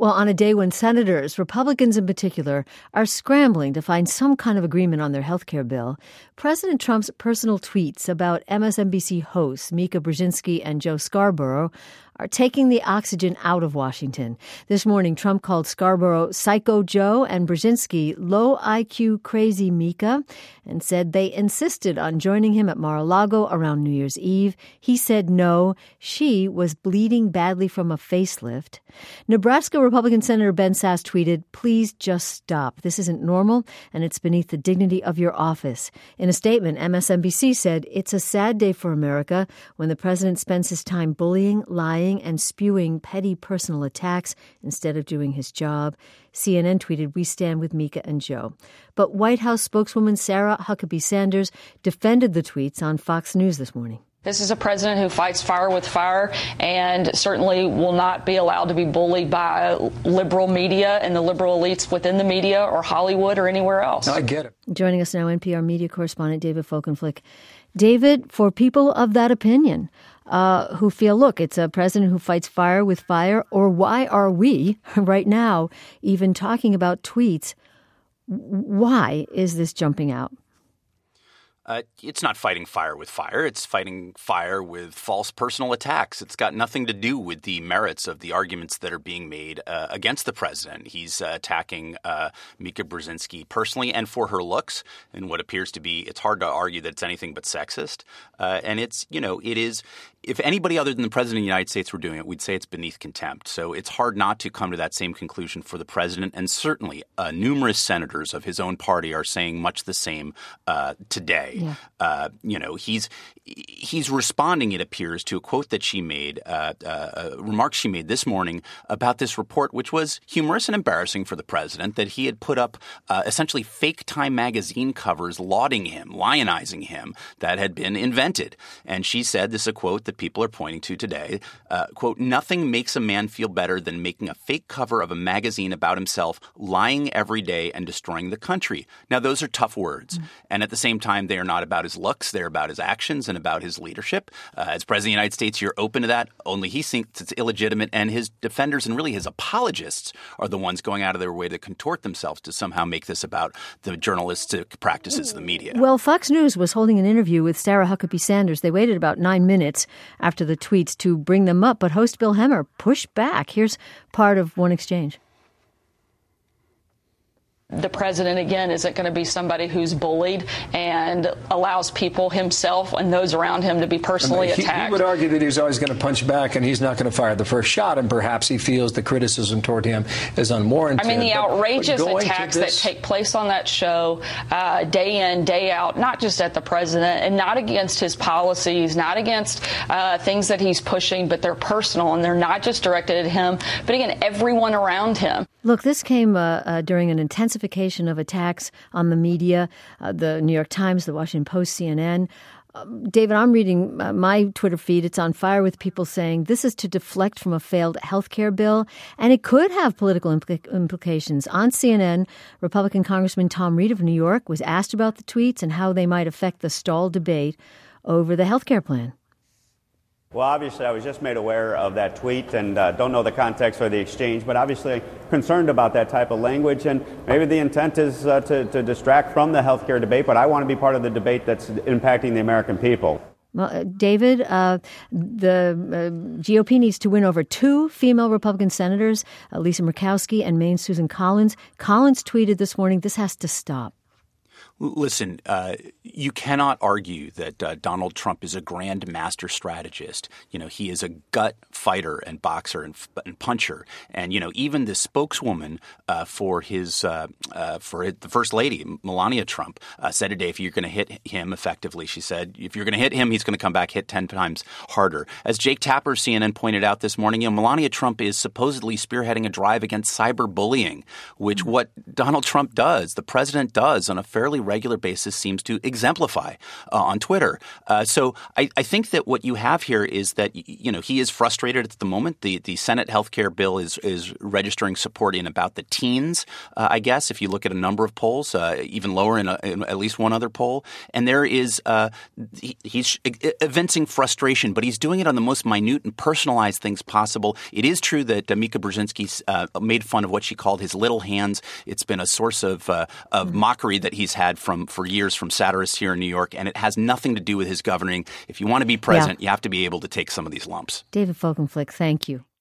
Well, on a day when senators, Republicans in particular, are scrambling to find some kind of agreement on their health care bill, President Trump's personal tweets about MSNBC hosts Mika Brzezinski and Joe Scarborough are taking the oxygen out of Washington. This morning, Trump called Scarborough Psycho Joe and Brzezinski low IQ crazy Mika and said they insisted on joining him at Mar-a-Lago around New Year's Eve. He said no, she was bleeding badly from a facelift. Nebraska Republican Senator Ben Sasse tweeted, "Please just stop. This isn't normal, and it's beneath the dignity of your office." In a statement, MSNBC said, "It's a sad day for America when the president spends his time bullying, lying, and spewing petty personal attacks instead of doing his job." CNN tweeted, "We stand with Mika and Joe." But White House spokeswoman Sarah Huckabee Sanders defended the tweets on Fox News this morning. This is a president who fights fire with fire and certainly will not be allowed to be bullied by liberal media and the liberal elites within the media or Hollywood or anywhere else. I get it. Joining us now, NPR media correspondent David Folkenflik. David, for people of that opinion who feel, look, it's a president who fights fire with fire, or why are we right now even talking about tweets? Why is this jumping out? It's not fighting fire with fire. It's fighting fire with false personal attacks. It's got nothing to do with the merits of the arguments that are being made against the president. He's attacking Mika Brzezinski personally and for her looks and what appears to be – it's hard to argue that it's anything but sexist. And it's – it is – if anybody other than the president of the United States were doing it, we'd say it's beneath contempt. So it's hard not to come to that same conclusion for the president. And certainly numerous senators of his own party are saying much the same today. Yeah. He's responding, it appears, to a quote that she made, remarks she made this morning about this report, which was humorous and embarrassing for the president, that he had put up essentially fake Time magazine covers lauding him, lionizing him, that had been invented. And she said, this is a quote that people are pointing to today, quote, "Nothing makes a man feel better than making a fake cover of a magazine about himself, lying every day and destroying the country." Now, those are tough words. And at the same time, they are not about his looks. They're about his actions and about his leadership. As president of the United States, you're open to that. Only he thinks it's illegitimate. And his defenders and really his apologists are the ones going out of their way to contort themselves to somehow make this about the journalistic practices of the media. Well, Fox News was holding an interview with Sarah Huckabee Sanders. They waited about 9 minutes after the tweets to bring them up, but host Bill Hemmer pushed back. Here's part of one exchange. The president, again, isn't going to be somebody who's bullied and allows people himself and those around him to be personally attacked. He would argue that he's always going to punch back and he's not going to fire the first shot, and perhaps he feels the criticism toward him is unwarranted. I mean, the outrageous attacks that take place on that show day in, day out, not just at the president and not against his policies, not against things that he's pushing, but they're personal and they're not just directed at him, but again, everyone around him. Look, this came during an intensification of attacks on the media, the New York Times, the Washington Post, CNN. David, I'm reading my Twitter feed. It's on fire with people saying this is to deflect from a failed health care bill, and it could have political implications. On CNN, Republican Congressman Tom Reed of New York was asked about the tweets and how they might affect the stalled debate over the health care plan. Well, obviously, I was just made aware of that tweet and don't know the context or the exchange, but obviously concerned about that type of language. And maybe the intent is to distract from the health care debate, but I want to be part of the debate that's impacting the American people. Well, David, the GOP needs to win over 2 female Republican senators, Lisa Murkowski and Maine's Susan Collins. Collins tweeted this morning, this has to stop. Listen, you cannot argue that Donald Trump is a grand master strategist. He is a gut fighter and boxer and puncher. And, even the spokeswoman for the First Lady, Melania Trump, said today, if you're going to hit him effectively, she said, if you're going to hit him, he's going to come back, hit 10 times harder. As Jake Tapper, CNN, pointed out this morning, Melania Trump is supposedly spearheading a drive against cyberbullying, which what Donald Trump does, the president does on a fairly regular basis seems to exemplify on Twitter. So I think that what you have here is that, he is frustrated at the moment. The Senate health care bill is registering support in about the teens, I guess, if you look at a number of polls, even lower in at least one other poll. And there is he's evincing frustration, but he's doing it on the most minute and personalized things possible. It is true that Mika Brzezinski made fun of what she called his little hands. It's been a source of mockery that he's had for years from satirists here in New York, and it has nothing to do with his governing. If you want to be president, you have to be able to take some of these lumps. David Folkenflik, thank you.